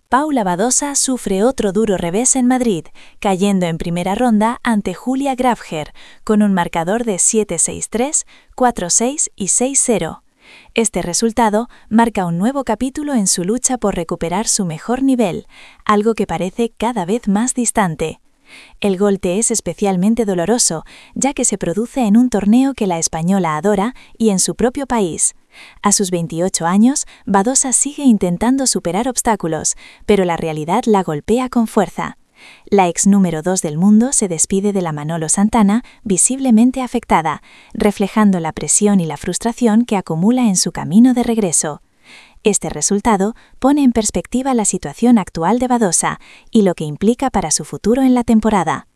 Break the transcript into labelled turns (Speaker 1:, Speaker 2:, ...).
Speaker 1: Paula Badosa sufre otro duro revés en Madrid, cayendo en primera ronda ante Julia Grabher, con un marcador de 7-6-3, 4-6 y 6-0. Este resultado marca un nuevo capítulo en su lucha por recuperar su mejor nivel, algo que parece cada vez más distante. El golpe es especialmente doloroso, ya que se produce en un torneo que la española adora y en su propio país. A sus 28 años, Badosa sigue intentando superar obstáculos, pero la realidad la golpea con fuerza. La ex número 2 del mundo se despide de la Manolo Santana visiblemente afectada, reflejando la presión y la frustración que acumula en su camino de regreso. Este resultado pone en perspectiva la situación actual de Badosa y lo que implica para su futuro en la temporada.